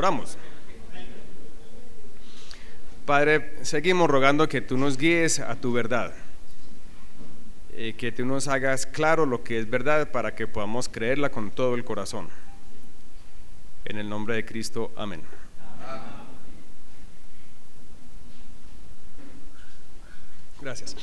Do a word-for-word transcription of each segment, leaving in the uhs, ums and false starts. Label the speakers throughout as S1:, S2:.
S1: Oramos. Padre, seguimos rogando que tú nos guíes a tu verdad, eh, que tú nos hagas claro lo que es verdad para que podamos creerla con todo el corazón. En el nombre de Cristo, amén. Gracias.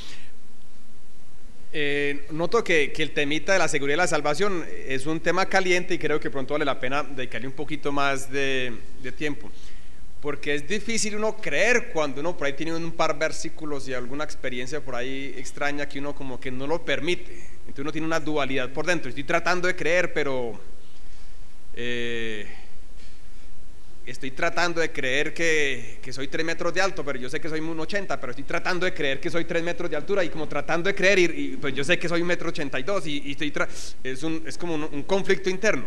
S1: Eh, noto que, que el temita de la seguridad y la salvación es un tema caliente y creo que pronto vale la pena dedicarle un poquito más de, de tiempo, porque es difícil uno creer cuando uno por ahí tiene un par de versículos y alguna experiencia por ahí extraña que uno como que no lo permite. Entonces uno tiene una dualidad por dentro. Estoy tratando de creer, pero eh, estoy tratando de creer que, que soy tres metros de alto, pero yo sé que soy uno ochenta, pero estoy tratando de creer que soy tres metros de altura y como tratando de creer y, y pues yo sé que soy un metro ochenta y dos y, y estoy tra es, un, es como un, un conflicto interno.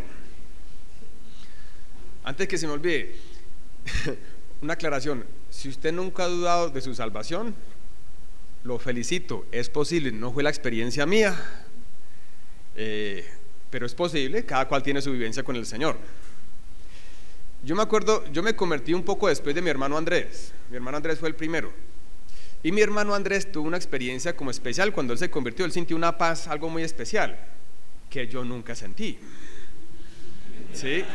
S1: Antes que se me olvide, una aclaración: si usted nunca ha dudado de su salvación, lo felicito, es posible, no fue la experiencia mía, eh, pero es posible, cada cual tiene su vivencia con el Señor. Yo me acuerdo, yo me convertí un poco después de mi hermano Andrés. Mi hermano Andrés fue el primero. Y mi hermano Andrés tuvo una experiencia como especial. Cuando él se convirtió, él sintió una paz, algo muy especial, que yo nunca sentí. ¿Sí?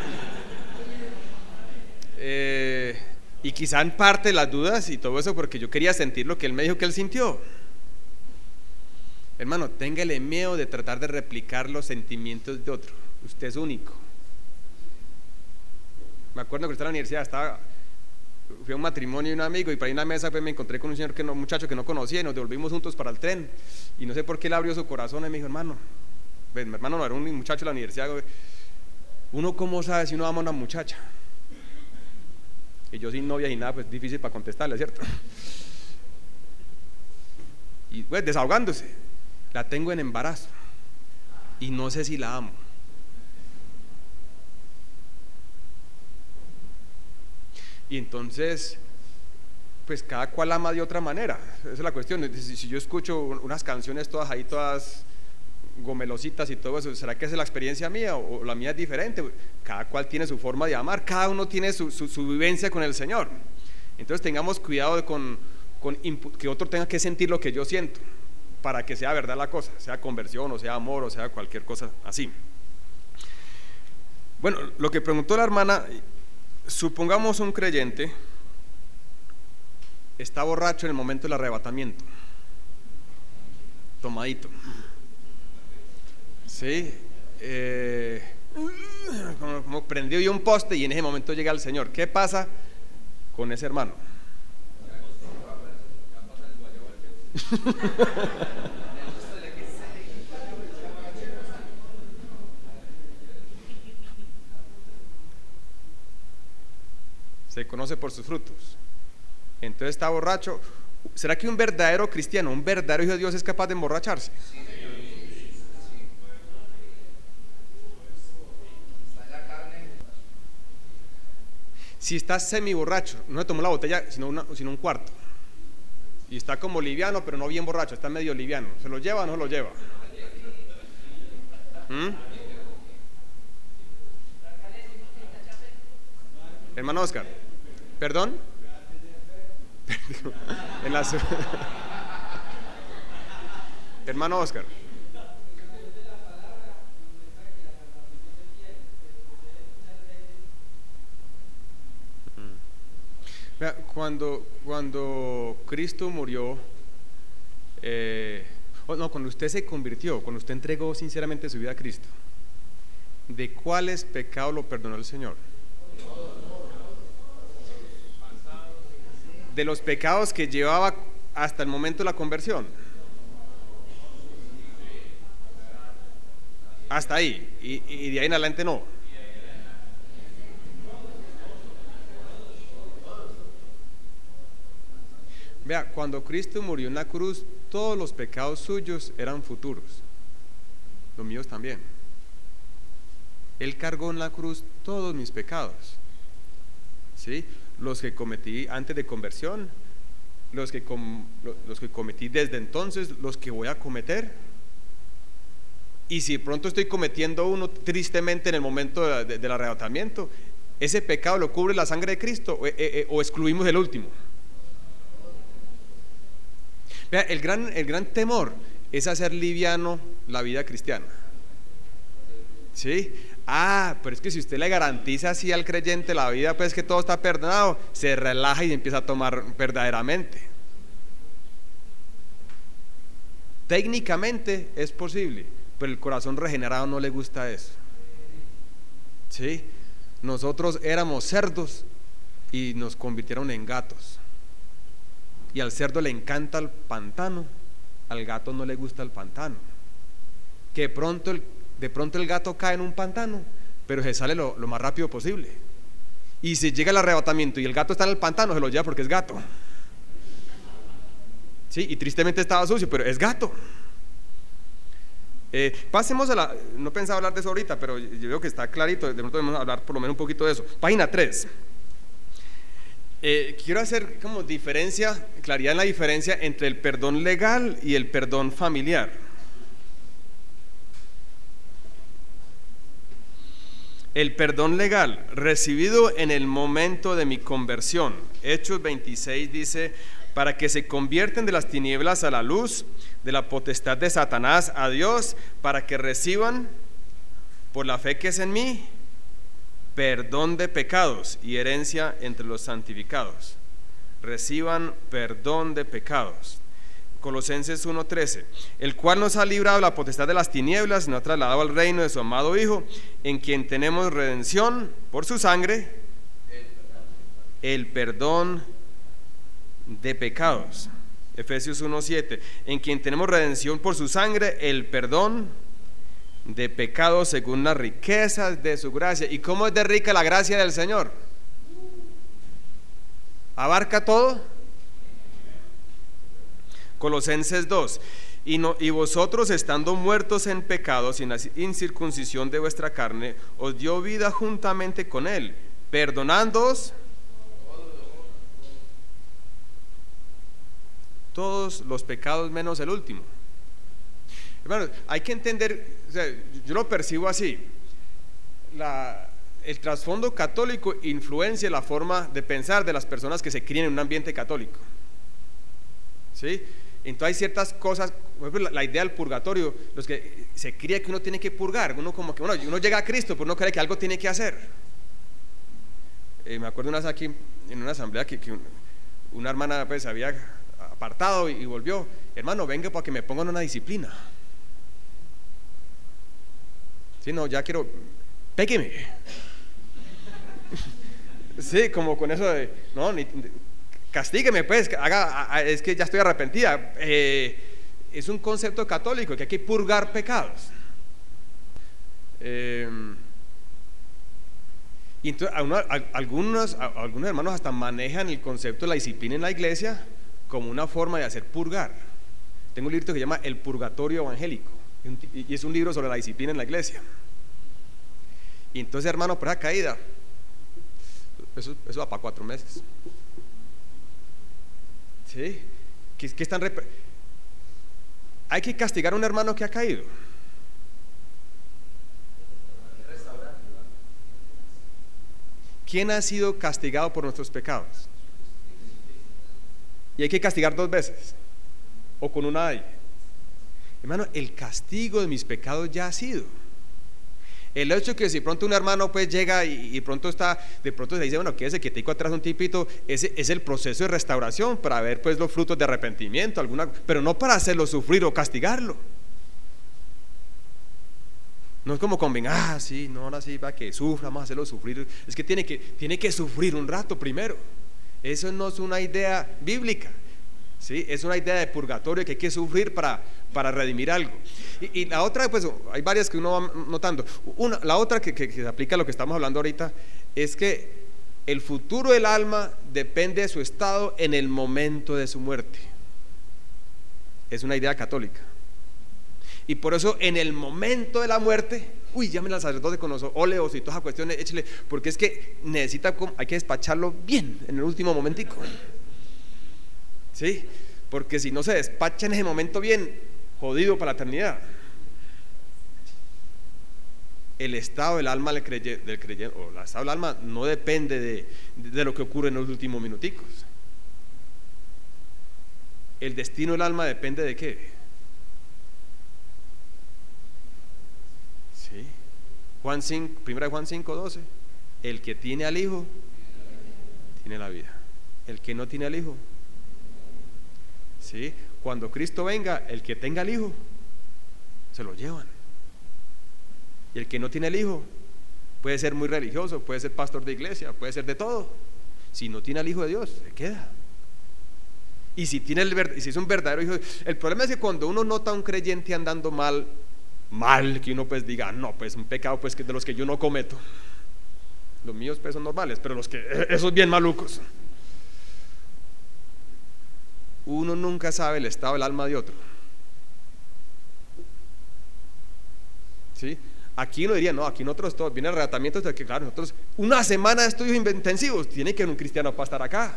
S1: Eh, y quizá en parte las dudas y todo eso, porque yo quería sentir lo que él me dijo que él sintió. Hermano, téngale miedo de tratar de replicar los sentimientos de otro. Usted es único. Me acuerdo que estaba en la universidad, estaba, fui a un matrimonio de un amigo y para ir a una mesa pues, me encontré con un señor que no, un muchacho que no conocía y nos devolvimos juntos para el tren y no sé por qué él abrió su corazón y me dijo: hermano, pues, mi hermano no era un muchacho de la universidad, uno cómo sabe si uno ama a una muchacha, y yo sin novia y nada, pues difícil para contestarle, ¿cierto? Y pues desahogándose: la tengo en embarazo y no sé si la amo. Y entonces, pues cada cual ama de otra manera. Esa es la cuestión. Si yo escucho unas canciones todas ahí, todas gomelositas y todo eso, ¿será que esa es la experiencia mía o la mía es diferente? Cada cual tiene su forma de amar, cada uno tiene su, su, su vivencia con el Señor. Entonces tengamos cuidado con, con que otro tenga que sentir lo que yo siento, para que sea verdad la cosa, sea conversión o sea amor o sea cualquier cosa así. Bueno, lo que preguntó la hermana: supongamos un creyente está borracho en el momento del arrebatamiento, tomadito, ¿sí? Eh, como, como prendió y un poste y en ese momento llega el Señor. ¿Qué pasa con ese hermano? Se conoce por sus frutos. Entonces está borracho. ¿Será que un verdadero cristiano, un verdadero hijo de Dios es capaz de emborracharse? Si está semi borracho, no se tomó la botella sino, una, sino un cuarto, y está como liviano pero no bien borracho, está medio liviano, ¿se lo lleva o no se lo lleva? ¿Mm? Hermano Oscar, ¿perdón? En la... Hermano Oscar, cuando, cuando Cristo murió, eh, oh no, cuando usted se convirtió, cuando usted entregó sinceramente su vida a Cristo, ¿de cuáles pecados lo perdonó el Señor? De los pecados que llevaba hasta el momento de la conversión. Hasta ahí, y, y de ahí en adelante no. Vea, cuando Cristo murió en la cruz, todos los pecados suyos eran futuros, los míos también. Él cargó en la cruz todos mis pecados, ¿sí? Los que cometí antes de conversión, los que, com, los que cometí desde entonces, los que voy a cometer. Y si pronto estoy cometiendo uno tristemente en el momento de, de, del arrebatamiento, ¿Ese pecado lo cubre la sangre de Cristo o, eh, eh, o excluimos el último? Vea, el gran, el gran temor es hacer liviano la vida cristiana. ¿Sí? Ah, pero es que si usted le garantiza así al creyente la vida, pues que todo está perdonado, se relaja y empieza a tomar verdaderamente. Técnicamente es posible, pero el corazón regenerado no le gusta eso. ¿Sí? Nosotros éramos cerdos y nos convirtieron en gatos. Y al cerdo le encanta el pantano, al gato no le gusta el pantano. Que pronto el, de pronto el gato cae en un pantano, pero se sale lo, lo más rápido posible. Y si llega el arrebatamiento y el gato está en el pantano, se lo lleva porque es gato. Sí, y tristemente estaba sucio, pero es gato. Eh, pasemos a la, no pensaba hablar de eso ahorita, pero yo veo que está clarito, de pronto debemos hablar por lo menos un poquito de eso. Página tres. Eh, quiero hacer como diferencia, claridad en la diferencia entre el perdón legal y el perdón familiar. El perdón legal, recibido en el momento de mi conversión. Hechos veintiséis dice: para que se convierten de las tinieblas a la luz, de la potestad de Satanás a Dios, para que reciban, por la fe que es en mí, perdón de pecados y herencia entre los santificados. Reciban perdón de pecados. Colosenses uno trece, el cual nos ha librado de la potestad de las tinieblas y nos ha trasladado al reino de su amado Hijo, en quien tenemos redención por su sangre, el perdón de pecados. Efesios uno siete, en quien tenemos redención por su sangre, el perdón de pecados según las riquezas de su gracia. ¿Y cómo es de rica la gracia del Señor? ¿Abarca todo? Colosenses dos, y, no, y vosotros estando muertos en pecados y en la incircuncisión de vuestra carne, os dio vida juntamente con él, perdonándoos todos los pecados menos el último. Hermanos, hay que entender, o sea, yo lo percibo así, la, el trasfondo católico influencia la forma de pensar de las personas que se crían en un ambiente católico. ¿Sí? Entonces hay ciertas cosas, por ejemplo, la, la idea del purgatorio, los que se cree que uno tiene que purgar, uno como que, bueno, uno llega a Cristo, pero uno cree que algo tiene que hacer. Eh, me acuerdo una vez aquí en una asamblea que, que una hermana pues había apartado y, y volvió: hermano, venga para que me pongan una disciplina. Sí, no, ya quiero, pégueme. Sí, como con eso de, no, ni, castígueme pues, haga, es que ya estoy arrepentida. Eh, es un concepto católico que hay que purgar pecados. Eh, y entonces a uno, a, algunos, a, algunos hermanos hasta manejan el concepto de la disciplina en la iglesia como una forma de hacer purgar. Tengo un libro que se llama El Purgatorio Evangélico, y es un libro sobre la disciplina en la iglesia. Y entonces, hermano, por esa caída, eso, eso va para cuatro meses. ¿Sí? ¿Qué, qué están rep... Hay que castigar a un hermano que ha caído. ¿Quién ha sido castigado por nuestros pecados? Y hay que castigar dos veces, o con una hay. Hermano, el castigo de mis pecados ya ha sido. El hecho que si pronto un hermano pues llega y, y pronto está, de pronto se dice, bueno, quédese quietico atrás un tipito, ese es el proceso de restauración para ver pues los frutos de arrepentimiento, alguna, pero no para hacerlo sufrir o castigarlo. No es como convenir, ah, sí, no, ahora sí, para que sufra, vamos a hacerlo sufrir. Es que tiene que, tiene que sufrir un rato primero. Eso no es una idea bíblica, ¿sí? Es una idea de purgatorio que hay que sufrir para, para redimir algo. Y, y la otra, pues hay varias que uno va notando. Una, la otra que, que, que se aplica a lo que estamos hablando ahorita es que el futuro del alma depende de su estado en el momento de su muerte. Es una idea católica. Y por eso en el momento de la muerte, uy, llamen al sacerdote con los óleos y todas esas cuestiones, échale, porque es que necesita, hay que despacharlo bien en el último momentico. ¿Sí? Porque si no se despacha en ese momento bien, jodido para la eternidad. el estado del alma del creyente, del creyente o el estado del alma no depende de, de lo que ocurre en los últimos minuticos. El destino del alma depende de qué. ¿Sí? Juan cinco, primera de Juan cinco doce, el que tiene al Hijo tiene la vida, el que no tiene al Hijo, ¿sí? Cuando Cristo venga, el que tenga al Hijo se lo llevan, y el que no tiene el Hijo puede ser muy religioso, puede ser pastor de iglesia, puede ser de todo, si no tiene al Hijo de Dios se queda. Y si tiene el, y si es un verdadero hijo, el problema es que cuando uno nota a un creyente andando mal, mal, que uno pues diga, no, pues un pecado pues que de los que yo no cometo, los míos pues son normales, pero los que, esos bien malucos, uno nunca sabe el estado del alma de otro, ¿sí? Aquí uno diría, no, aquí nosotros todos, viene el arrebatamiento, de que claro, nosotros, una semana de estudios intensivos, tiene que ir un cristiano para estar acá.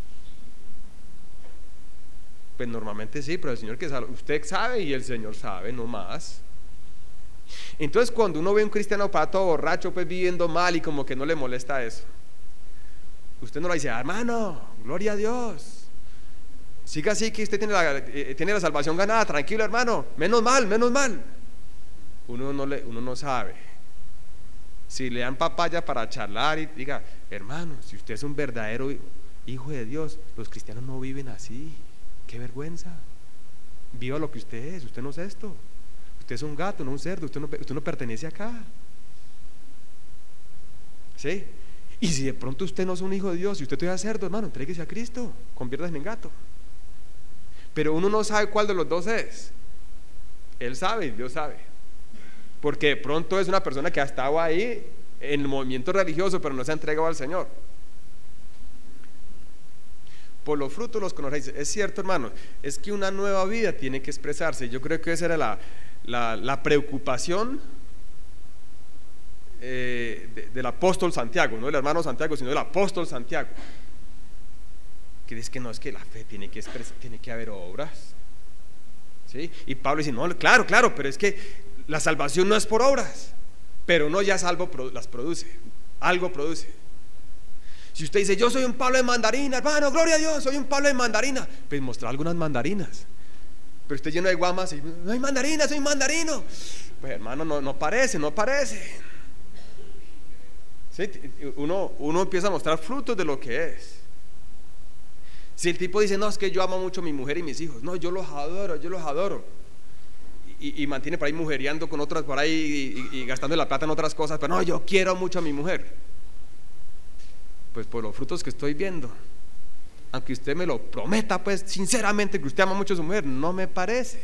S1: Pues normalmente sí, pero el Señor que sabe, usted sabe y el Señor sabe, no más. Entonces cuando uno ve a un cristiano para todo borracho, pues viviendo mal y como que no le molesta eso, usted no le dice, hermano, gloria a Dios, siga así que usted tiene la, eh, tiene la salvación ganada, tranquilo hermano, menos mal, menos mal. Uno no, le, uno no sabe. Si le dan papaya para charlar y diga, hermano, si usted es un verdadero hijo de Dios, los cristianos no viven así. Qué vergüenza, viva lo que usted es, usted no es esto, usted es un gato, no un cerdo, usted no, usted no pertenece acá, ¿sí? Y si de pronto usted no es un hijo de Dios y usted todavía es cerdo, hermano, entréguese a Cristo, conviértase en gato. Pero uno no sabe cuál de los dos es, Él sabe y Dios sabe, porque de pronto es una persona que ha estado ahí en el movimiento religioso pero no se ha entregado al Señor. Por los frutos los conoceréis. Es cierto, hermanos, es que una nueva vida tiene que expresarse. Yo creo que esa era la, la, la preocupación eh, de, del apóstol Santiago, no del hermano Santiago, sino del apóstol Santiago, que dice que no, es que la fe tiene que expresar, tiene que haber obras, ¿sí? Y Pablo dice, no, claro, claro, pero es que la salvación no es por obras, pero uno ya salvo las produce, algo produce. Si usted dice, yo soy un Pablo de mandarina, hermano, gloria a Dios, soy un Pablo de mandarina, pues mostrar algunas mandarinas. Pero usted lleno de guamas y no hay mandarinas, soy mandarino. Pues hermano, no, no parece, no parece. ¿Sí? Uno, uno empieza a mostrar frutos de lo que es. Si el tipo dice, no, es que yo amo mucho a mi mujer y mis hijos, no, yo los adoro, yo los adoro, y, y mantiene por ahí mujeriando con otras por ahí y, y, y gastando la plata en otras cosas, pero no, yo quiero mucho a mi mujer. Pues por los frutos que estoy viendo, aunque usted me lo prometa pues sinceramente que usted ama mucho a su mujer, no me parece.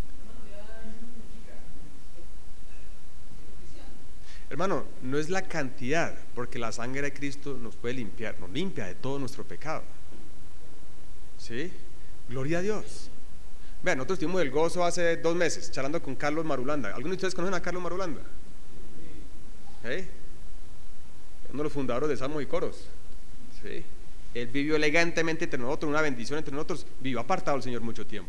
S1: Hermano, no es la cantidad, porque la sangre de Cristo nos puede limpiar, nos limpia de todo nuestro pecado, ¿sí? Gloria a Dios. Vean, nosotros tuvimos el gozo hace dos meses charlando con Carlos Marulanda. ¿Algunos de ustedes conocen a Carlos Marulanda? ¿Eh? Uno de los fundadores de Salmos y Coros. ¿Sí? Él vivió elegantemente entre nosotros, una bendición entre nosotros, vivió apartado del Señor mucho tiempo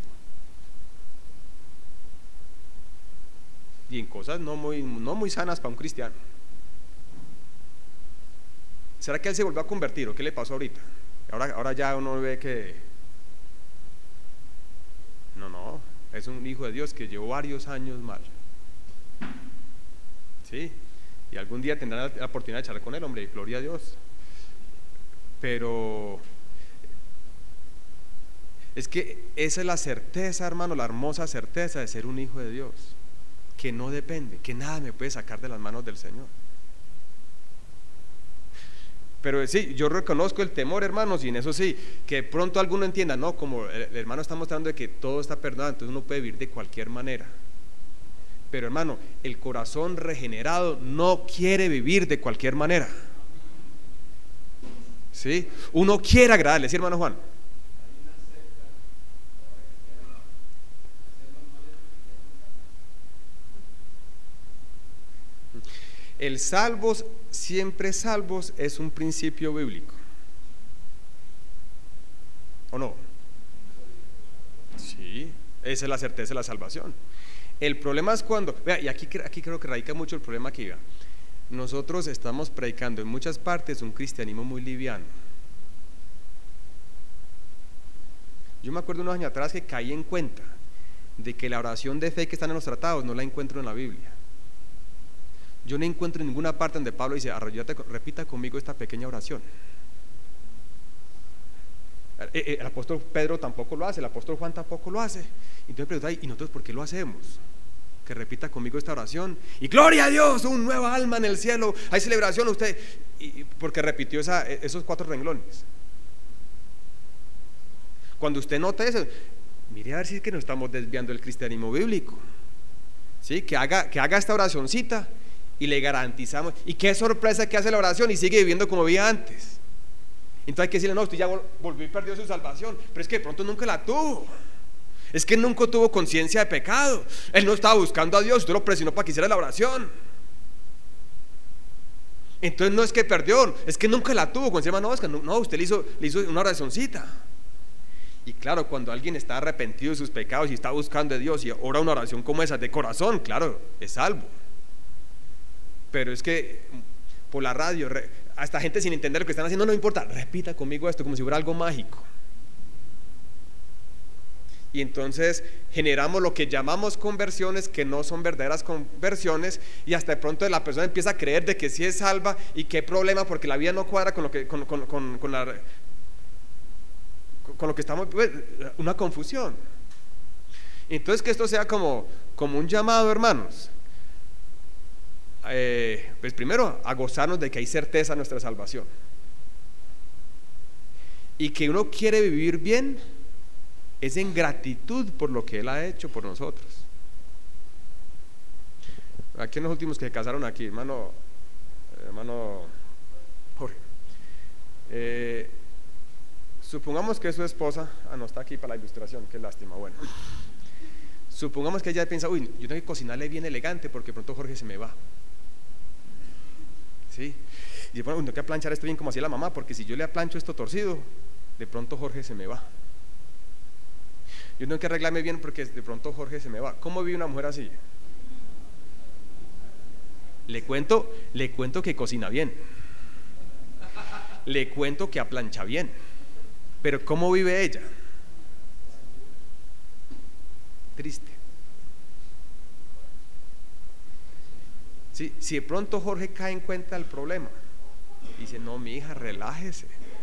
S1: y en cosas no muy, no muy sanas para un cristiano. ¿Será que él se volvió a convertir o qué le pasó ahorita? Ahora, ahora ya uno ve que no, no, es un hijo de Dios que llevó varios años mal, ¿sí? Y algún día tendrán la oportunidad de charlar con él, hombre, gloria a Dios. Pero es que esa es la certeza, hermano, la hermosa certeza de ser un hijo de Dios, que no depende, que nada me puede sacar de las manos del Señor. Pero sí, yo reconozco el temor, hermanos, y en eso sí, que pronto alguno entienda, no, como el hermano está mostrando de que todo está perdonado, entonces uno puede vivir de cualquier manera. Pero hermano, el corazón regenerado no quiere vivir de cualquier manera, ¿sí? Uno quiere agradarle, ¿sí, hermano Juan? El salvos, siempre salvos, es un principio bíblico, ¿o no? Sí, esa es la certeza de la salvación. El problema es cuando, vea, y aquí, aquí creo que radica mucho el problema aquí, vea. nosotros estamos predicando en muchas partes un cristianismo muy liviano. Yo me acuerdo unos años atrás que caí en cuenta de que la oración de fe que están en los tratados no la encuentro en la Biblia. Yo no encuentro en ninguna parte donde Pablo dice, arrodíllate, repita conmigo esta pequeña oración. El apóstol Pedro tampoco lo hace, el apóstol Juan tampoco lo hace. Entonces pregunta, ¿y nosotros por qué lo hacemos? Que repita conmigo esta oración y gloria a Dios, un nueva alma en el cielo, hay celebración usted, y porque repitió esa, esos cuatro renglones. Cuando usted nota eso, mire a ver si es que nos estamos desviando del cristianismo bíblico. ¿Sí? Que haga, que haga esta oracioncita y le garantizamos, y qué sorpresa que hace la oración y sigue viviendo como vivía antes. Entonces hay que decirle, no, usted ya volvió y perdió su salvación, pero es que de pronto nunca la tuvo. Es que nunca tuvo conciencia de pecado. Él no estaba buscando a Dios, usted lo presionó para que hiciera la oración. Entonces no es que perdió, es que nunca la tuvo. Cuando se llama, no, es que no, no, usted le hizo, le hizo una oracioncita. Y claro, cuando alguien está arrepentido de sus pecados y está buscando a Dios y ora una oración como esa de corazón, claro, es salvo. Pero es que por la radio, hasta gente sin entender lo que están haciendo, no importa, repita conmigo esto como si fuera algo mágico. Y entonces generamos lo que llamamos conversiones que no son verdaderas conversiones, y hasta de pronto la persona empieza a creer de que sí es salva y qué problema porque la vida no cuadra con lo que, con, con, con, con, la, con lo que estamos, pues, una confusión. Entonces que esto sea como, como un llamado, hermanos, eh, pues primero a gozarnos de que hay certeza en nuestra salvación y que uno quiere vivir bien es en gratitud por lo que Él ha hecho por nosotros. Aquí en los últimos que se casaron aquí, hermano, hermano Jorge, eh, supongamos que su esposa, ah no está aquí para la ilustración, qué lástima, bueno, supongamos que ella piensa, uy, yo tengo que cocinarle bien elegante porque pronto Jorge se me va, ¿sí? Y bueno, tengo que planchar esto bien como hacía la mamá, porque si yo le plancho esto torcido, de pronto Jorge se me va. Yo tengo que arreglarme bien porque de pronto Jorge se me va. ¿Cómo vive una mujer así? Le cuento, le cuento que cocina bien, le cuento que aplancha bien, pero ¿cómo vive ella? Triste. ¿Sí? Si de pronto Jorge cae en cuenta del problema, dice, no, mi hija, relájese.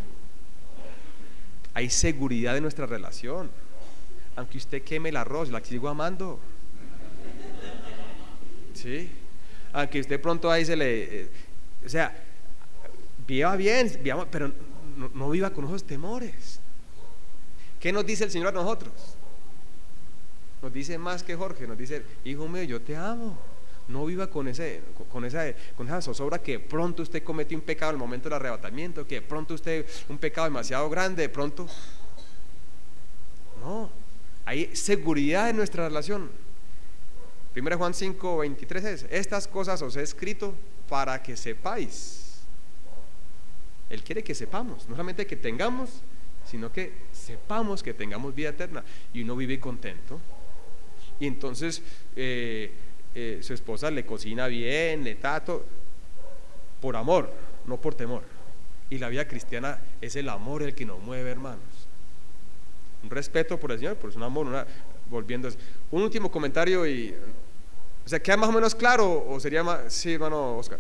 S1: Hay seguridad en nuestra relación. Aunque usted queme el arroz, la sigo amando. ¿Sí? Aunque usted pronto ahí se le, eh, o sea, viva bien, viva, pero no, no viva con esos temores. ¿Qué nos dice el Señor a nosotros? Nos dice más que Jorge, nos dice, hijo mío, yo te amo. No viva con ese, con esa, con esa zozobra que pronto usted cometió un pecado en el momento del arrebatamiento, que pronto usted un pecado demasiado grande, de pronto. No. Hay seguridad en nuestra relación. Primera Juan cinco veintitrés es: estas cosas os he escrito para que sepáis. Él quiere que sepamos, no solamente que tengamos, sino que sepamos que tengamos vida eterna. Y uno vive contento. Y entonces eh, eh, su esposa le cocina bien, le tato, por amor, no por temor. Y la vida cristiana es el amor el que nos mueve, hermanos. Un respeto por el Señor, por su amor, una, volviendo. Un último comentario y, o sea, ¿queda más o menos claro o sería más? Sí, hermano Oscar.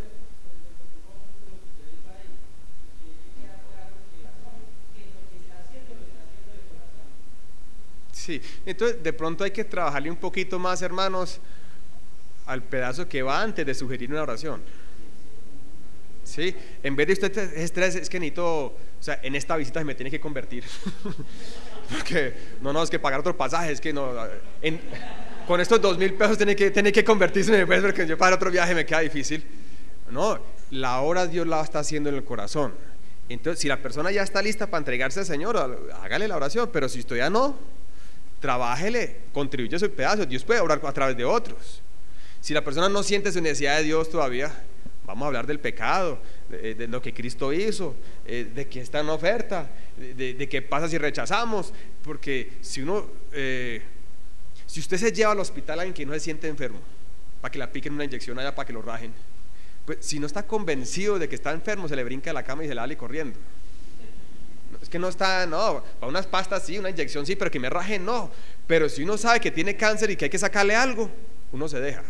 S1: Sí, entonces de pronto hay que trabajarle un poquito más, hermanos, al pedazo que va antes de sugerir una oración. Sí, en vez de usted estrés, es que necesito, o sea, en esta visita se me tiene que convertir. Porque no, no, es que pagar otro pasaje, es que no, en, con estos dos mil pesos tiene que, tiene que convertirse, porque yo para otro viaje me queda difícil. No, la obra Dios la está haciendo en el corazón. Entonces, si la persona ya está lista para entregarse al Señor, hágale la oración, pero si usted ya no, trabájele, contribuye su pedazo. Dios puede orar a través de otros. Si la persona no siente su necesidad de Dios todavía, vamos a hablar del pecado, de, de lo que Cristo hizo, eh, de que está en oferta, de, de qué pasa si rechazamos, porque si uno, eh, si usted se lleva al hospital a alguien que no se siente enfermo, para que le apliquen una inyección allá, para que lo rajen, Pues si no está convencido de que está enfermo, se le brinca de la cama y se le sale corriendo. Es que no está, no, para unas pastas sí, una inyección sí, pero que me raje no. Pero si uno sabe que tiene cáncer y que hay que sacarle algo, uno se deja.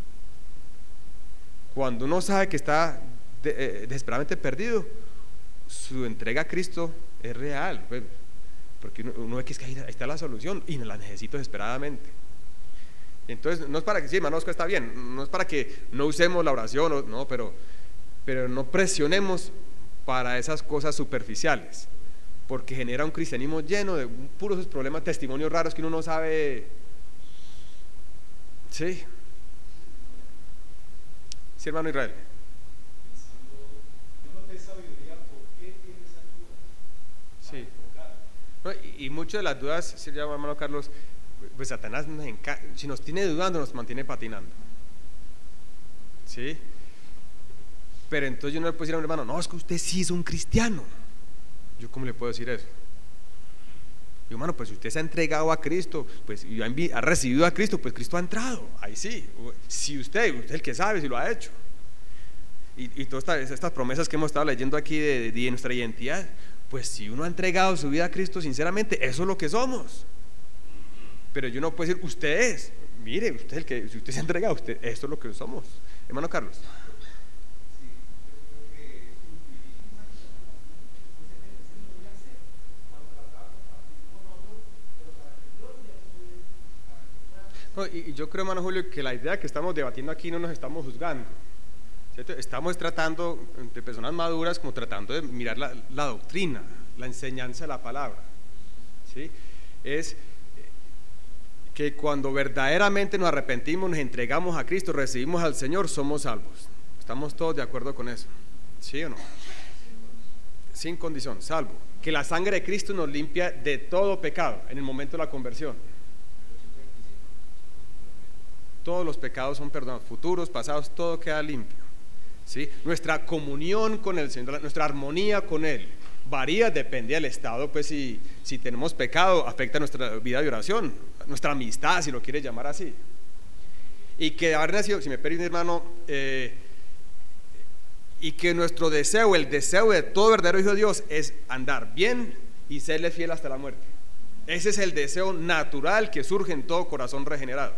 S1: Cuando uno sabe que está de, eh, desesperadamente perdido, su entrega a Cristo es real, pues, porque uno, uno ve que, es que ahí, ahí está la solución y la necesito desesperadamente. Entonces no es para que, sí, hermano Oscar, está bien, no es para que no usemos la oración, no, pero, pero no presionemos para esas cosas superficiales, porque genera un cristianismo lleno de puros problemas, testimonios raros que uno no sabe. Sí, sí, hermano Israel. Sí. No, y, y muchas de las dudas, si llama hermano Carlos, pues Satanás nos enca- si nos tiene dudando, nos mantiene patinando. ¿Sí? Pero entonces yo no le puedo decir a mi hermano, no, es que usted sí es un cristiano. ¿Yo cómo le puedo decir eso? Y hermano, pues si usted se ha entregado a Cristo, pues y ha, envi- ha recibido a Cristo, pues Cristo ha entrado. Ahí sí. Si usted, usted es el que sabe si lo ha hecho. Y, y todas estas, estas promesas que hemos estado leyendo aquí de, de nuestra identidad, pues si uno ha entregado su vida a Cristo sinceramente, eso es lo que somos. Pero yo no puedo decir, usted es, mire, usted es el que, si usted se ha entregado, usted, esto es lo que somos. Hermano Carlos. No, y, y yo creo, hermano Julio, que la idea que estamos debatiendo aquí no nos estamos juzgando, ¿cierto? Estamos tratando de personas maduras como tratando de mirar la, la doctrina, la enseñanza de la palabra, ¿sí? Es que cuando verdaderamente nos arrepentimos, nos entregamos a Cristo, recibimos al Señor, somos salvos. ¿Estamos todos de acuerdo con eso? ¿Sí o no? Sin condición, salvo. Que la sangre de Cristo nos limpia de todo pecado en el momento de la conversión. Todos los pecados son perdonados, futuros, pasados, todo queda limpio, ¿sí? Nuestra comunión con el Señor, nuestra armonía con Él varía, depende del estado, pues si, si tenemos pecado, afecta nuestra vida de oración, nuestra amistad, si lo quieres llamar así. Y que haber nacido, si me permite, hermano, eh, y que nuestro deseo, el deseo de todo verdadero hijo de Dios es andar bien y serle fiel hasta la muerte. Ese es el deseo natural que surge en todo corazón regenerado.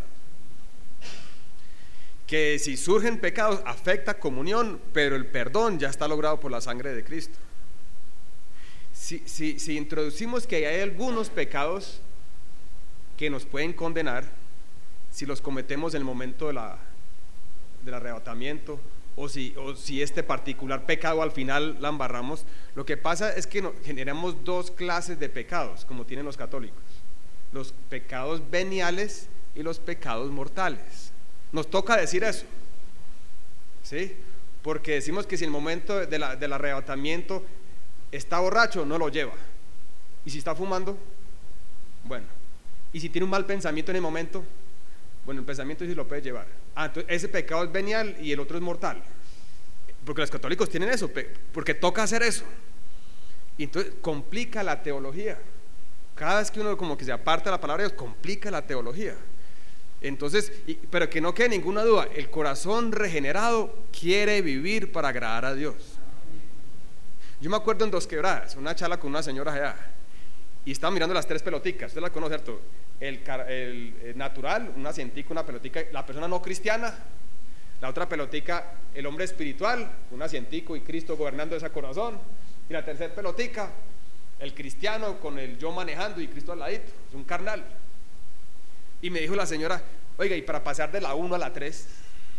S1: Que si surgen pecados afecta comunión, pero el perdón ya está logrado por la sangre de Cristo. Si, si, si introducimos que hay algunos pecados que nos pueden condenar, si los cometemos en el momento de la, del arrebatamiento, o si, o si este particular pecado al final la embarramos, lo que pasa es que no, generamos dos clases de pecados, como tienen los católicos: los pecados veniales y los pecados mortales. Nos toca decir eso, ¿sí? Porque decimos que si en el momento de la, del arrebatamiento está borracho, no lo lleva. Y si está fumando, bueno. Y si tiene un mal pensamiento en el momento, bueno, el pensamiento sí lo puede llevar. Ah, entonces ese pecado es venial y el otro es mortal. Porque los católicos tienen eso, porque toca hacer eso. Y entonces complica la teología. Cada vez que uno como que se aparta de la palabra de Dios, complica la teología. Entonces, pero que no quede ninguna duda, el corazón regenerado quiere vivir para agradar a Dios. Yo me acuerdo en Dos Quebradas, una charla con una señora allá, y estaba mirando las tres peloticas. Usted las conoce, ¿cierto? El, el, el natural, una científica, una pelotica, la persona no cristiana. La otra pelotica, el hombre espiritual, una científica y Cristo gobernando ese corazón. Y la tercera pelotica, el cristiano con el yo manejando y Cristo al ladito, es un carnal. Y me dijo la señora, oiga, y para pasar de la uno a la tres,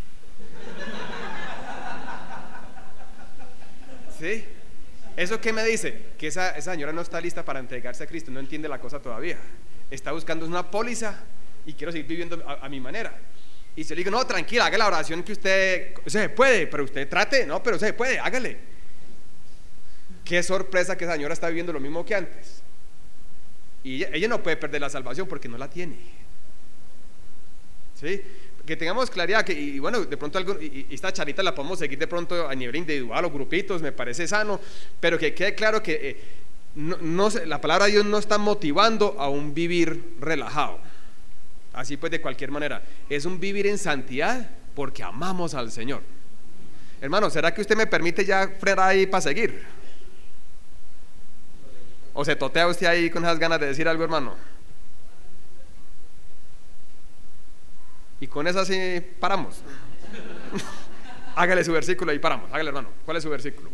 S1: ¿sí? ¿Eso qué me dice? Que esa, esa señora no está lista para entregarse a Cristo, no entiende la cosa todavía. Está buscando una póliza y quiero seguir viviendo a, a mi manera. Y se le digo, no, tranquila, haga la oración que usted, se puede, pero usted trate, no, pero se puede, hágale. Qué sorpresa que esa señora está viviendo lo mismo que antes. Y ella, ella no puede perder la salvación porque no la tiene. ¿Sí? Que tengamos claridad que, y bueno, de pronto algo, y, y esta charita la podemos seguir de pronto a nivel individual o grupitos, me parece sano, pero que quede claro que eh, no, no, la palabra de Dios no está motivando a un vivir relajado, así pues de cualquier manera, es un vivir en santidad porque amamos al Señor. Hermano, ¿será que usted me permite ya frenar ahí para seguir? ¿O se totea usted ahí con esas ganas de decir algo, hermano? Y con eso así paramos. Hágale su versículo y paramos. Hágale, hermano. ¿Cuál es su versículo?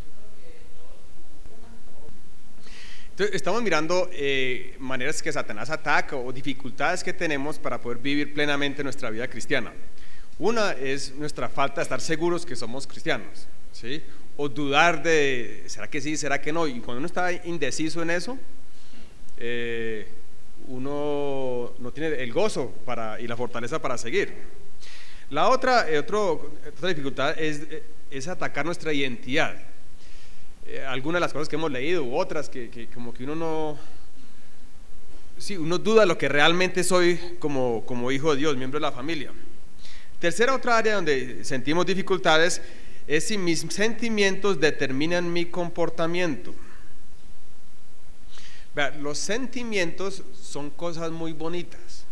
S1: Entonces, estamos mirando eh, maneras que Satanás ataca o dificultades que tenemos para poder vivir plenamente nuestra vida cristiana. Una es nuestra falta de estar seguros que somos cristianos, ¿sí? O dudar de, ¿será que sí, será que no? Y cuando uno está indeciso en eso, eh, uno no tiene el gozo para, y la fortaleza para seguir. La otra, eh, otro, otra dificultad es, es atacar nuestra identidad. Eh, algunas de las cosas que hemos leído u otras que, que como que uno no, sí, uno duda de lo que realmente soy como, como hijo de Dios, miembro de la familia. Tercera otra área donde sentimos dificultades es si mis sentimientos determinan mi comportamiento. Vea, los sentimientos son cosas muy bonitas.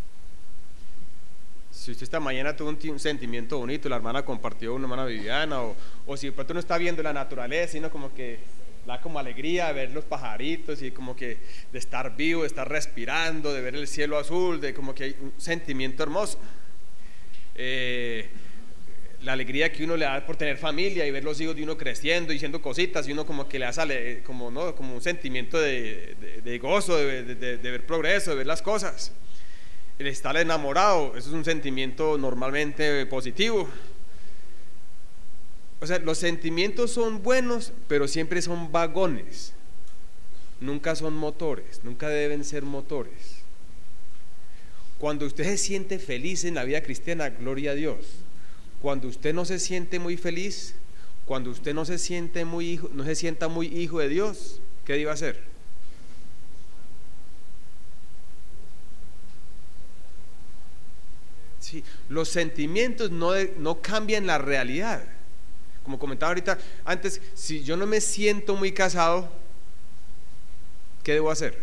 S1: Si usted esta mañana tuvo un, un sentimiento bonito, la hermana compartió, una hermana Viviana, o, o si de pronto no está viendo la naturaleza, sino como que da como alegría de ver los pajaritos y como que de estar vivo, de estar respirando, de ver el cielo azul, de como que hay un sentimiento hermoso. Eh, la alegría que uno le da por tener familia y ver los hijos de uno creciendo y haciendo cositas, y uno como que le sale como, ¿no? Como un sentimiento de, de, de gozo, de, de, de ver progreso, de ver las cosas. El estar enamorado, eso es un sentimiento normalmente positivo. O sea, los sentimientos son buenos, pero siempre son vagones, nunca son motores, nunca deben ser motores. Cuando usted se siente feliz en la vida cristiana, gloria a Dios. Cuando usted no se siente muy feliz, cuando usted no se siente muy hijo, no se sienta muy hijo de Dios, ¿qué debe hacer? Sí, los sentimientos no, de, no cambian la realidad. Como comentaba ahorita antes, si yo no me siento muy casado, ¿qué debo hacer?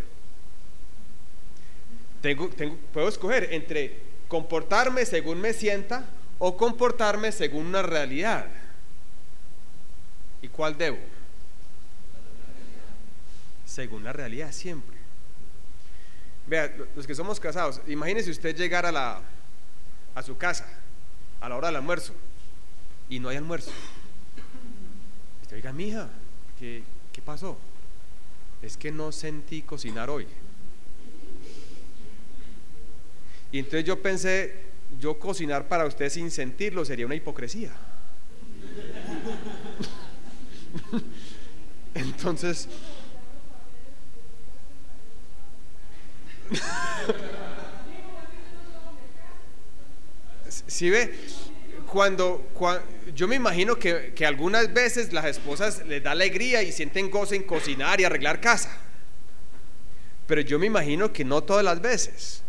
S1: Tengo, tengo, puedo escoger entre comportarme según me sienta o comportarme según una realidad. ¿Y cuál debo? Según la realidad siempre. Vea, los que somos casados, imagínese usted llegar a la a su casa a la hora del almuerzo y no hay almuerzo. Usted diga, mija, ¿qué, ¿qué pasó? Es que no sentí cocinar hoy. Y entonces yo pensé, yo cocinar para usted sin sentirlo sería una hipocresía. Entonces si ve, cuando, cuando yo me imagino que, que algunas veces las esposas les da alegría y sienten gozo en cocinar y arreglar casa, pero yo me imagino que no todas las veces.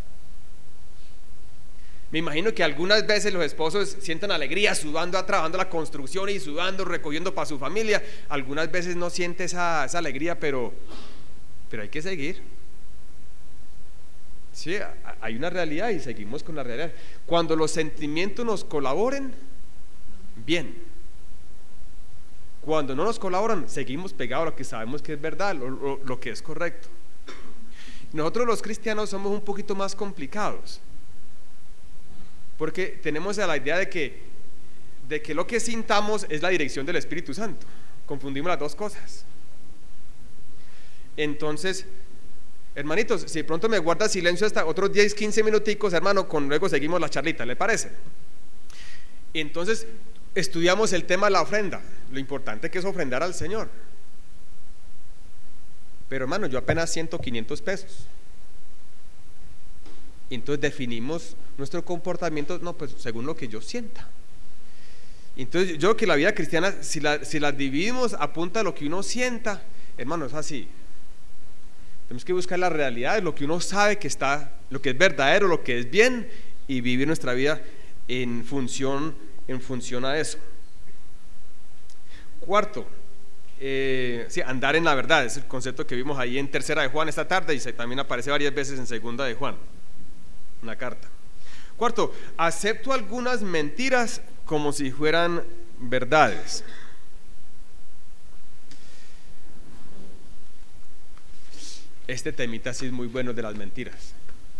S1: Me imagino que algunas veces los esposos sienten alegría sudando, trabajando la construcción y sudando, recogiendo para su familia. Algunas veces no siente esa, esa alegría, pero, pero hay que seguir. Sí, hay una realidad y seguimos con la realidad. Cuando los sentimientos nos colaboren, bien. Cuando no nos colaboran, seguimos pegados a lo que sabemos que es verdad, lo, lo, lo que es correcto. Nosotros los cristianos somos un poquito más complicados, porque tenemos la idea de que, de que lo que sintamos es la dirección del Espíritu Santo. Confundimos las dos cosas. Entonces, hermanitos, si de pronto me guarda silencio hasta otros diez, quince minuticos, hermano, con, luego seguimos la charlita, ¿le parece? Y entonces estudiamos el tema de la ofrenda, lo importante que es ofrendar al Señor. Pero hermano, yo apenas siento quinientos pesos. Y entonces definimos nuestro comportamiento, no, pues según lo que yo sienta. Entonces yo creo que la vida cristiana, si la, si la dividimos a punta de lo que uno sienta, hermano, es así. Tenemos que buscar la realidad de lo que uno sabe que está, lo que es verdadero, lo que es bien, y vivir nuestra vida en función, en función a eso. Cuarto, eh, sí, andar en la verdad, es el concepto que vimos ahí en Tercera de Juan esta tarde, y se, también aparece varias veces en Segunda de Juan, una carta. Cuarto, acepto algunas mentiras como si fueran verdades. Este temita sí es muy bueno de las mentiras.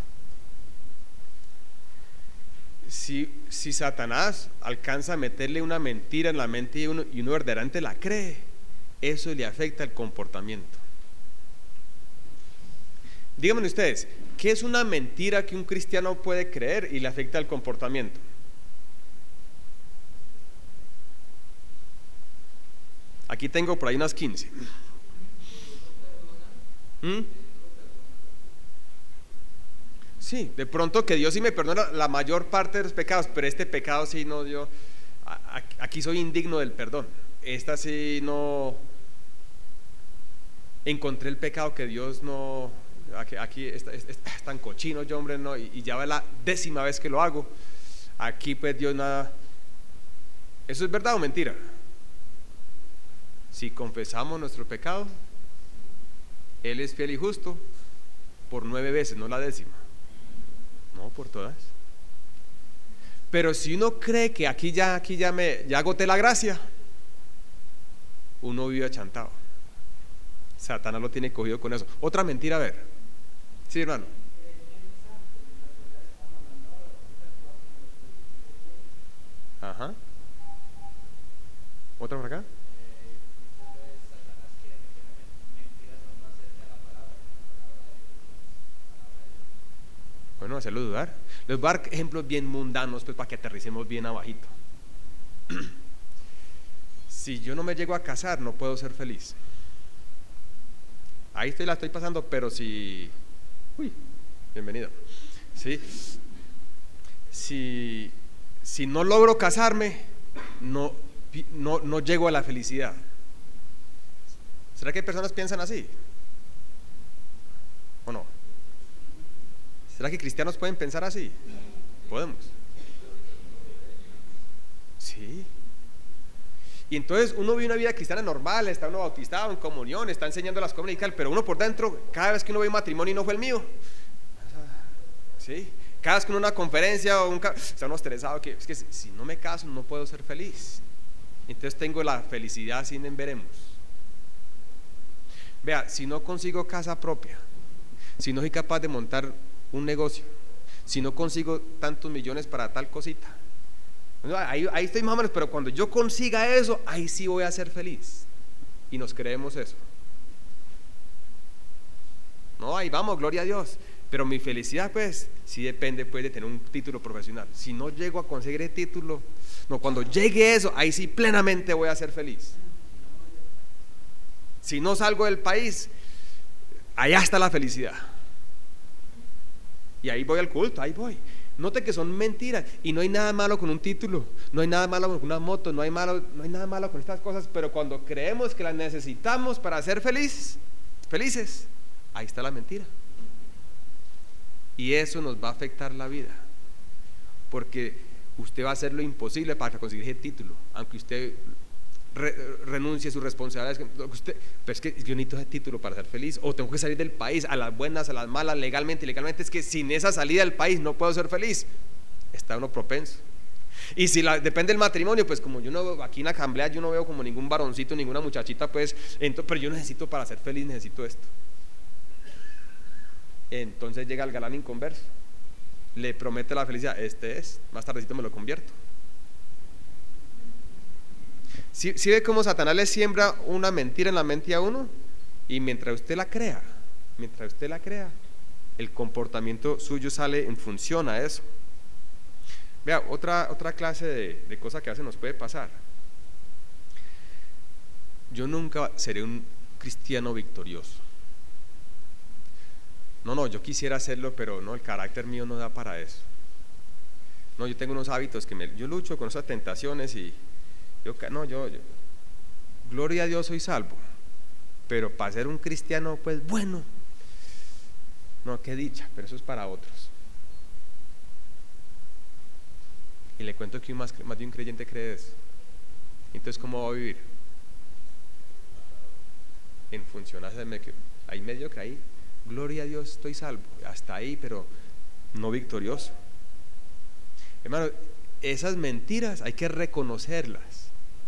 S1: Si, si Satanás alcanza a meterle una mentira en la mente y uno, y uno verdaderamente la cree, eso le afecta el comportamiento. Díganme ustedes, ¿qué es una mentira que un cristiano puede creer y le afecta el comportamiento? Aquí tengo por ahí unas quince. ¿Mm? Sí, de pronto que Dios sí me perdona la mayor parte de los pecados, pero este pecado sí no, yo aquí soy indigno del perdón. Esta sí no encontré el pecado que Dios no, aquí, aquí es, es, es tan cochino yo, hombre, no, y, y ya va la décima vez que lo hago. Aquí pues Dios nada. ¿Eso es verdad o mentira? Si confesamos nuestro pecado, Él es fiel y justo por nueve veces, no la décima. No, por todas. Pero si uno cree que aquí ya, aquí ya me, ya agoté la gracia, uno vive achantado. Satanás lo tiene cogido con eso. Otra mentira, a ver. Sí, hermano. Ajá. ¿Otra por acá? Bueno, hacerlo dudar. Les voy a dar ejemplos bien mundanos, pues para que aterricemos bien abajito. Si yo no me llego a casar, no puedo ser feliz. Ahí estoy, la estoy pasando, pero si... Uy, bienvenido. ¿Sí? Si, si no logro casarme, no, no, no llego a la felicidad. ¿Será que hay personas que piensan así? ¿O no? ¿Será que cristianos pueden pensar así? Podemos. Sí. Y entonces uno vive una vida cristiana normal, está uno bautizado en comunión, está enseñando las cosas y tal, pero uno por dentro, cada vez que uno ve un matrimonio y no fue el mío. Sí. Cada vez que uno va a una conferencia o un está uno estresado, que es que si no me caso no puedo ser feliz. Entonces tengo la felicidad sin en veremos. Vea, si no consigo casa propia, si no soy capaz de montar un negocio, si no consigo tantos millones para tal cosita, ahí, ahí estoy más o menos, pero cuando yo consiga eso, ahí sí voy a ser feliz. Y nos creemos eso. No, ahí vamos, gloria a Dios. Pero mi felicidad pues sí depende pues de tener un título profesional. Si no llego a conseguir el título, no, cuando llegue eso, ahí sí plenamente voy a ser feliz. Si no salgo del país, allá está la felicidad. Y ahí voy al culto, ahí voy. Note que son mentiras y no hay nada malo con un título, no hay nada malo con una moto, no hay, malo, no hay nada malo con estas cosas, pero cuando creemos que las necesitamos para ser felices, felices, ahí está la mentira. Y eso nos va a afectar la vida, porque usted va a hacer lo imposible para conseguir ese título, aunque usted re, renuncie a sus responsabilidades. Usted, pero es que yo necesito ese título para ser feliz, o tengo que salir del país, a las buenas, a las malas, legalmente, ilegalmente. Es que sin esa salida del país no puedo ser feliz. Está uno propenso. Y si la, depende del matrimonio, pues como yo no, aquí en la asamblea yo no veo como ningún varoncito, ninguna muchachita, pues, entonces, pero yo necesito para ser feliz, necesito esto. Entonces llega el galán inconverso, le promete la felicidad, este es, más tardecito me lo convierto. ¿Sí, sí ve cómo Satanás le siembra una mentira en la mente a uno? Y mientras usted la crea, mientras usted la crea, el comportamiento suyo sale en función a eso. Vea, otra, otra clase de, de cosa que a veces nos puede pasar. Yo nunca seré un cristiano victorioso. No, no, yo quisiera hacerlo, pero no, el carácter mío no da para eso. No, yo tengo unos hábitos que me, yo lucho con esas tentaciones y yo, no, yo, yo, gloria a Dios, soy salvo, pero para ser un cristiano, pues bueno, no, qué dicha, pero eso es para otros. Y le cuento que más, más de un creyente cree eso. Entonces, ¿cómo va a vivir? En función a ese medio, ahí medio que ahí, gloria a Dios, estoy salvo, hasta ahí, pero no victorioso. Hermano, esas mentiras hay que reconocerlas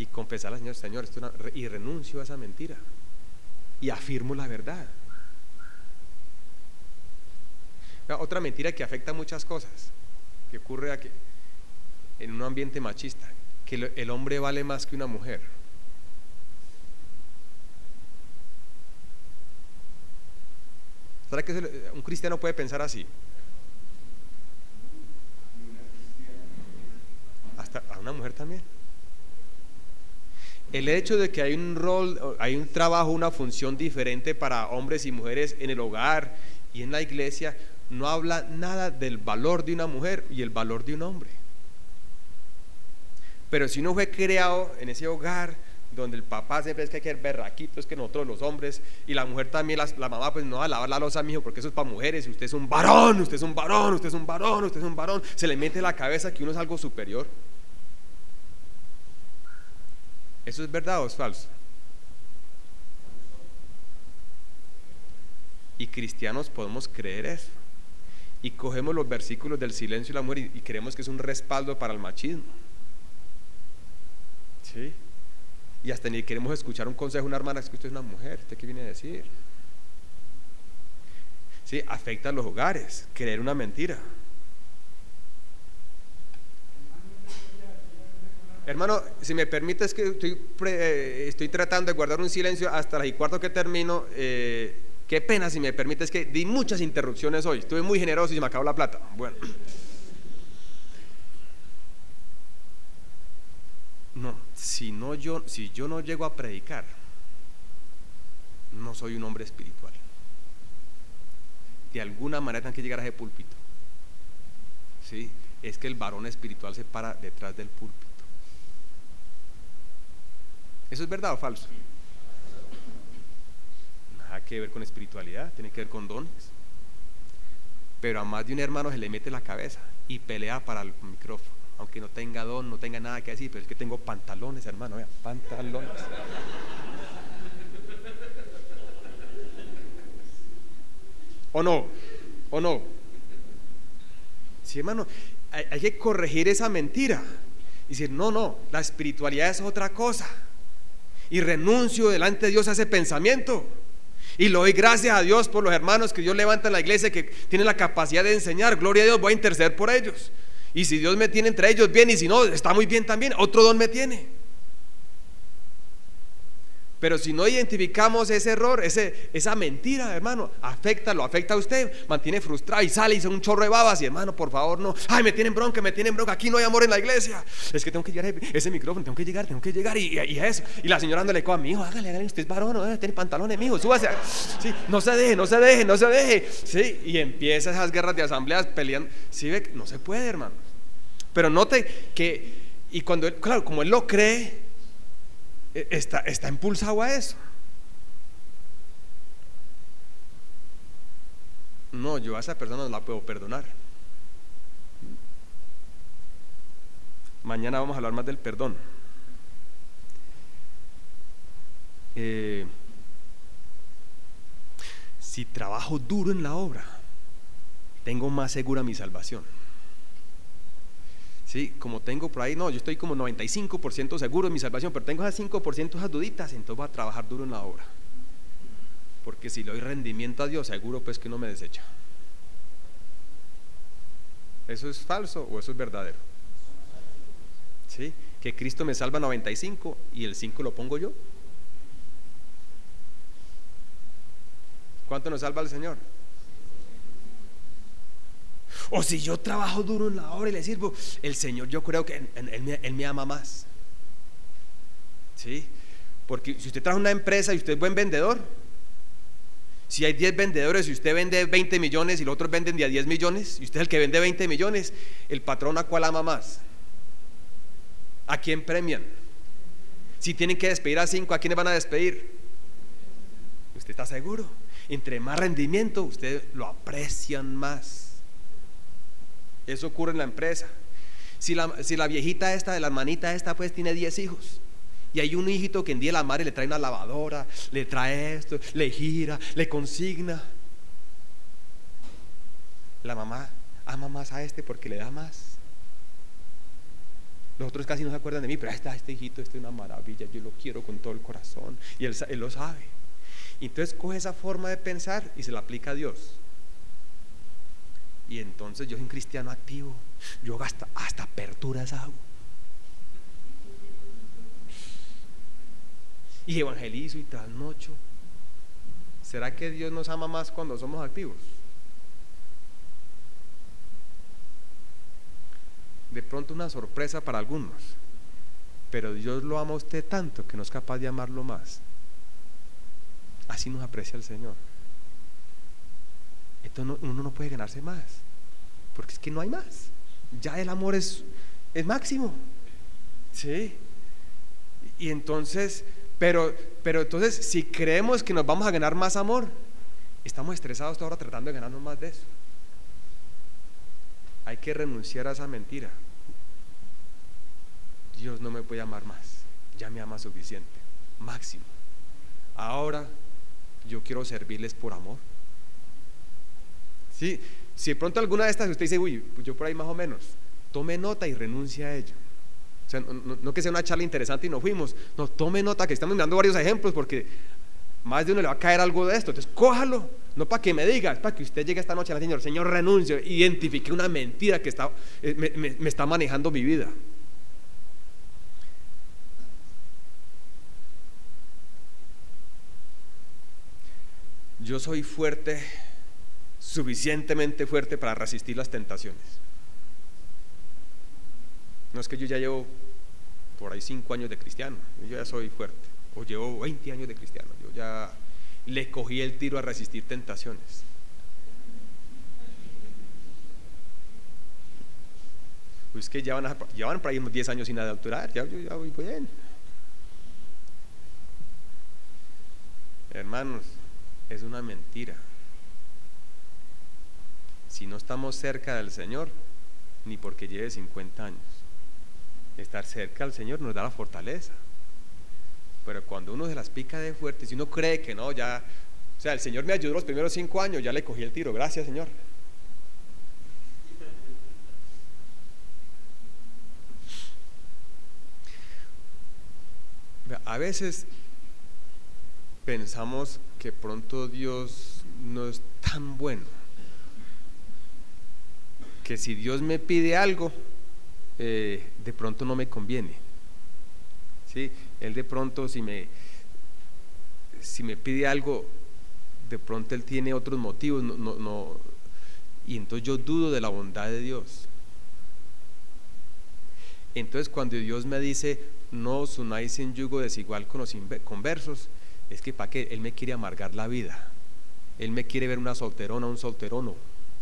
S1: y confesar al Señor: Señor, esto es una, y renuncio a esa mentira y afirmo la verdad. Otra mentira que afecta a muchas cosas, que ocurre aquí, en un ambiente machista, que el hombre vale más que una mujer. ¿Será que un cristiano puede pensar así? Hasta a una mujer también. El hecho de que hay un rol, hay un trabajo, una función diferente para hombres y mujeres en el hogar y en la iglesia, no habla nada del valor de una mujer y el valor de un hombre. Pero si uno fue creado en ese hogar donde el papá siempre es que hay que ser berraquito, es que nosotros los hombres, y la mujer también, la, la mamá pues no va a lavar la loza, mijo, porque eso es para mujeres, y usted es un varón, usted es un varón, usted es un varón, usted es un varón, se le mete en la cabeza que uno es algo superior. ¿Eso es verdad o es falso? Y cristianos podemos creer eso, y cogemos los versículos del silencio de la mujer y, y creemos que es un respaldo para el machismo. ¿Sí? Y hasta ni queremos escuchar un consejo de una hermana: es que usted es una mujer, ¿usted qué viene a decir? Sí, afecta a los hogares, creer una mentira. Hermano, si me permite, es que estoy, pre, estoy tratando de guardar un silencio hasta las y cuarto que termino. eh, Qué pena, si me permite, es que di muchas interrupciones hoy, estuve muy generoso y se me acabó la plata. Bueno, no, si no yo, si yo no llego a predicar, no soy un hombre espiritual. De alguna manera tengo que llegar a ese púlpito. Sí, es que el varón espiritual se para detrás del púlpito. ¿Eso es verdad o falso? Nada que ver con espiritualidad, tiene que ver con dones. Pero a más de un hermano se le mete la cabeza y pelea para el micrófono, aunque no tenga don, no tenga nada que decir, pero es que tengo pantalones, hermano, vea, pantalones. ¿O no? ¿O no? Sí, hermano, hay, hay que corregir esa mentira y decir: no, no, la espiritualidad es otra cosa, y renuncio delante de Dios a ese pensamiento, y le doy gracias a Dios por los hermanos que Dios levanta en la iglesia, que tienen la capacidad de enseñar. Gloria a Dios, voy a interceder por ellos, y si Dios me tiene entre ellos, bien, y si no, está muy bien también, otro don me tiene. Pero si no identificamos ese error, ese, esa mentira, hermano, afecta, lo afecta a usted, mantiene frustrado y sale y dice un chorro de babas. Y hermano, por favor, no, ay, me tienen bronca, me tienen bronca, aquí no hay amor en la iglesia, es que tengo que llegar a ese micrófono, tengo que llegar, tengo que llegar y, y, y eso. Y la señora dándole coa: mi hijo, hágale, hágale, usted es varón, no tiene pantalones, mi hijo, súbase. Sí, no se deje, no se deje, no se deje. Sí, y empieza esas guerras de asambleas peleando. Sí, ve, no se puede, hermano. Pero note que, y cuando él, claro, como él lo cree, Está, está impulsado a eso. No, yo a esa persona no la puedo perdonar. Mañana vamos a hablar más del perdón. Eh, si trabajo duro en la obra, tengo más segura mi salvación. Sí, como tengo por ahí, no, yo estoy como noventa y cinco por ciento seguro de mi salvación, pero tengo esas cinco por ciento esas duditas, entonces voy a trabajar duro en la obra, porque si le doy rendimiento a Dios, seguro pues que no me desecha. ¿Eso es falso o eso es verdadero? Sí, que Cristo me salva noventa y cinco y el cinco lo pongo yo. ¿Cuánto nos salva el Señor? O si yo trabajo duro en la obra y le sirvo, el Señor, yo creo que él, él, él, me, él me ama más. ¿Sí? Porque si usted trabaja en una empresa y usted es buen vendedor, si hay diez vendedores y usted vende veinte millones y los otros venden de a diez millones, y usted es el que vende veinte millones, el patrón, ¿a cuál ama más? ¿A quién premian? Si tienen que despedir a cinco, ¿a quiénes van a despedir? ¿Usted está seguro? Entre más rendimiento, ustedes lo aprecian más. Eso ocurre en la empresa. Si la, si la viejita esta, de la hermanita esta, pues tiene diez hijos, y hay un hijito que en día de la madre le trae una lavadora, le trae esto, le gira, le consigna, la mamá ama más a este porque le da más. Los otros casi no se acuerdan de mí, pero este, este hijito, este es una maravilla, yo lo quiero con todo el corazón. Y él, él lo sabe. Y entonces coge esa forma de pensar y se la aplica a Dios. Y entonces yo soy un cristiano activo. Yo hasta, hasta aperturas hago. Y evangelizo y trasnocho. ¿Será que Dios nos ama más cuando somos activos? De pronto una sorpresa para algunos, pero Dios lo ama a usted tanto que no es capaz de amarlo más. Así nos aprecia el Señor. Entonces uno no puede ganarse más, porque es que no hay más. Ya el amor es, es máximo. Sí. Y entonces, pero, pero entonces si creemos que nos vamos a ganar más amor, estamos estresados ahora tratando de ganarnos más de eso. Hay que renunciar a esa mentira. Dios no me puede amar más, ya me ama suficiente, máximo. Ahora yo quiero servirles por amor. ¿Sí? Si de pronto alguna de estas usted dice, uy, pues yo por ahí más o menos, tome nota y renuncie a ello. O sea, no, no, no que sea una charla interesante y nos fuimos, no, tome nota que estamos dando varios ejemplos porque más de uno le va a caer algo de esto. Entonces cójalo, no para que me diga, es para que usted llegue esta noche al Señor, Señor, renuncio, identifique una mentira que está, me, me, me está manejando mi vida. Yo soy fuerte, suficientemente fuerte para resistir las tentaciones. No es que yo ya llevo por ahí cinco años de cristiano, yo ya soy fuerte, o llevo veinte años de cristiano, yo ya le cogí el tiro a resistir tentaciones. Pues que ya van, a, ya van por ahí unos diez años sin adulterar, ya, yo ya voy bien. Hermanos, es una mentira. Si no estamos cerca del Señor, ni porque lleve cincuenta años, estar cerca del Señor nos da la fortaleza. Pero cuando uno se las pica de fuerte, si uno cree que no, ya, o sea, el Señor me ayudó los primeros cinco años, ya le cogí el tiro, gracias Señor. A veces pensamos que pronto Dios no es tan bueno, que si Dios me pide algo, eh, de pronto no me conviene. ¿Sí? Él de pronto si me, si me pide algo, de pronto Él tiene otros motivos, no, no, no, y entonces yo dudo de la bondad de Dios. Entonces cuando Dios me dice, no os unáis en yugo desigual con los conversos, es que para qué, Él me quiere amargar la vida, Él me quiere ver una solterona, un solterono.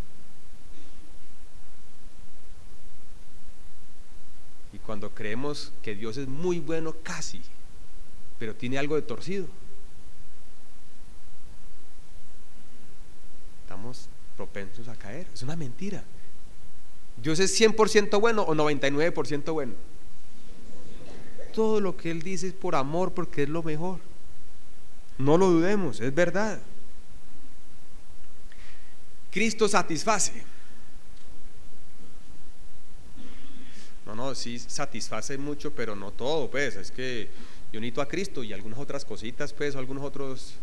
S1: Y cuando creemos que Dios es muy bueno casi, pero tiene algo de torcido, estamos propensos a caer. Es una mentira. Dios es cien por ciento bueno o noventa y nueve por ciento bueno. Todo lo que Él dice es por amor, porque es lo mejor. No lo dudemos, es verdad. Cristo satisface. No, no, sí satisface mucho, pero no todo, pues. Es que yo necesito a Cristo y algunas otras cositas, pues, algunos otros.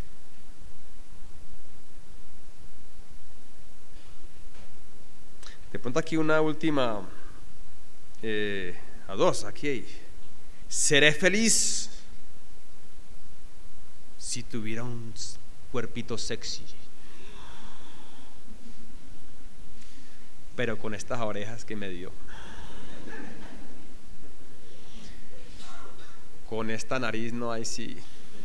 S1: De pronto aquí una última, eh, a dos, aquí hay. Seré feliz si tuviera un cuerpito sexy, pero con estas orejas que me dio, con esta nariz no hay sí.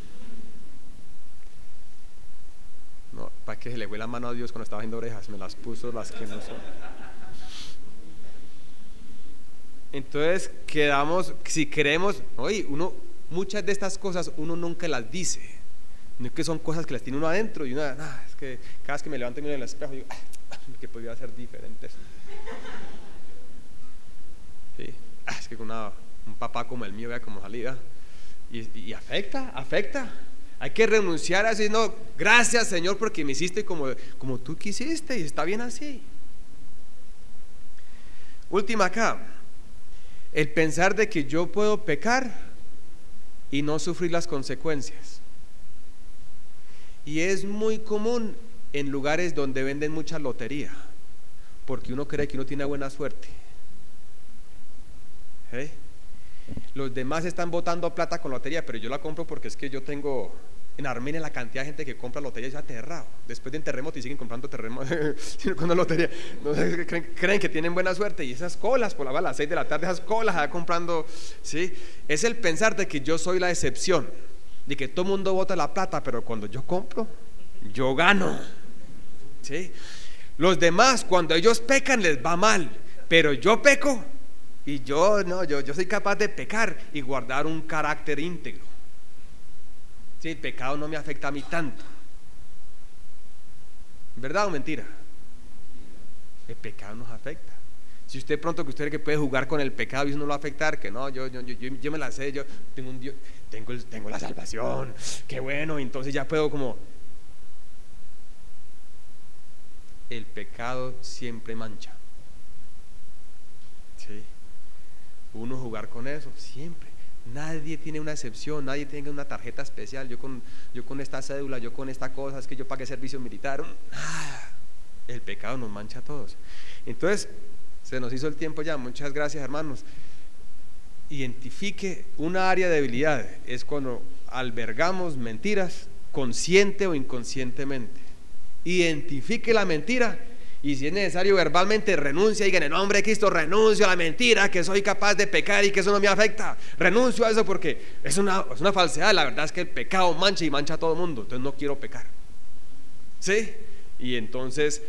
S1: No, para que se le fue la mano a Dios cuando estaba haciendo orejas, me las puso las que no son. Entonces quedamos, si queremos, oye, uno, muchas de estas cosas uno nunca las dice, no es que son cosas que las tiene uno adentro y uno, ah, es que cada vez que me levanto y miro en el espejo digo, ah, que podría ser diferente. Sí, ah, es que con una, un papá como el mío, vea cómo salía, y, y afecta, afecta. Hay que renunciar a decir, no, gracias Señor porque me hiciste como, como tú quisiste y está bien así. Última acá. El pensar de que yo puedo pecar y no sufrir las consecuencias. Y es muy común en lugares donde venden mucha lotería, porque uno cree que uno tiene buena suerte. ¿Eh? Los demás están botando plata con lotería, pero yo la compro porque es que yo tengo en Armenia la cantidad de gente que compra lotería es aterrado. Después de un terremoto y siguen comprando terremotos con la lotería. No, creen, creen que tienen buena suerte, y esas colas por la a las seis de la tarde, esas colas allá comprando, ¿sí? Es el pensar de que yo soy la excepción, de que todo el mundo bota la plata, pero cuando yo compro, yo gano, ¿sí? Los demás, cuando ellos pecan, les va mal, pero yo peco y yo no, yo, yo soy capaz de pecar y guardar un carácter íntegro. Sí, el pecado no me afecta a mí tanto. ¿Verdad o mentira? El pecado nos afecta. Si usted pronto que usted cree que puede jugar con el pecado y eso no lo va a afectar, que no, yo, yo, yo, yo me la sé, yo tengo, un Dios, tengo, el, tengo la salvación, qué bueno, entonces ya puedo como... El pecado siempre mancha. Sí. Uno jugar con eso, siempre. Nadie tiene una excepción, nadie tiene una tarjeta especial. Yo con, yo con esta cédula, yo con esta cosa, es que yo pagué servicio militar. Ah, el pecado nos mancha a todos. Entonces, se nos hizo el tiempo ya. Muchas gracias, hermanos. Identifique una área de debilidad. Es cuando albergamos mentiras, consciente o inconscientemente. Identifique la mentira, y si es necesario verbalmente renuncia, diga en el nombre de Cristo, renuncio a la mentira, que soy capaz de pecar y que eso no me afecta, renuncio a eso porque es una, es una falsedad. La verdad es que el pecado mancha y mancha a todo el mundo, entonces no quiero pecar, ¿sí? Y entonces,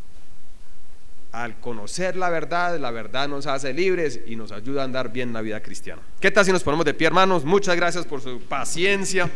S1: al conocer la verdad, la verdad nos hace libres y nos ayuda a andar bien la vida cristiana. ¿Qué tal si nos ponemos de pie, hermanos? Muchas gracias por su paciencia.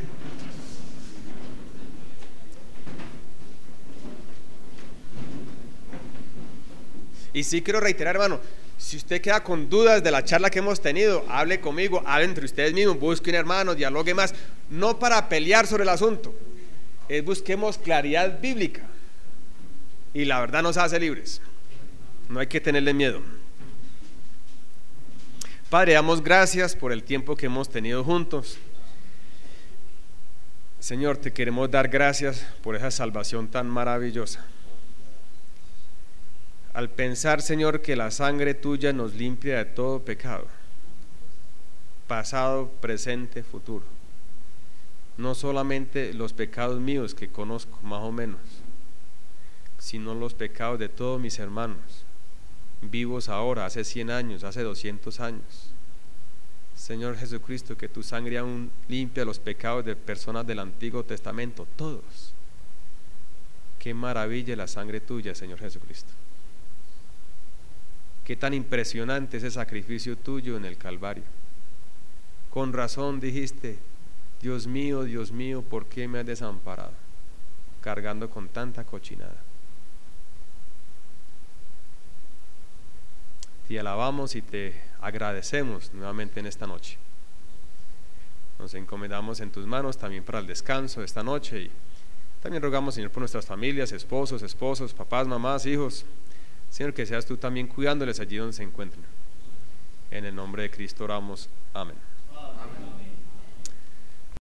S1: Y sí quiero reiterar, hermano, si usted queda con dudas de la charla que hemos tenido, hable conmigo, hable entre ustedes mismos, busquen hermanos, dialogue más, no para pelear sobre el asunto, es busquemos claridad bíblica, y la verdad nos hace libres, no hay que tenerle miedo. Padre, damos gracias por el tiempo que hemos tenido juntos. Señor, te queremos dar gracias por esa salvación tan maravillosa. Al pensar, Señor, que la sangre tuya nos limpia de todo pecado, pasado, presente, futuro, no solamente los pecados míos que conozco más o menos, sino los pecados de todos mis hermanos, vivos ahora, hace cien años, hace doscientos años. Señor Jesucristo, que tu sangre aún limpia los pecados de personas del Antiguo Testamento, todos. Qué maravilla la sangre tuya, Señor Jesucristo. Qué tan impresionante ese sacrificio tuyo en el Calvario. Con razón dijiste, Dios mío, Dios mío, ¿por qué me has desamparado? Cargando con tanta cochinada. Te alabamos y te agradecemos nuevamente en esta noche. Nos encomendamos en tus manos también para el descanso de esta noche, y también rogamos, Señor, por nuestras familias, esposos, esposos, papás, mamás, hijos. Señor, que seas tú también cuidándoles allí donde se encuentren. En el nombre de Cristo oramos. Amén.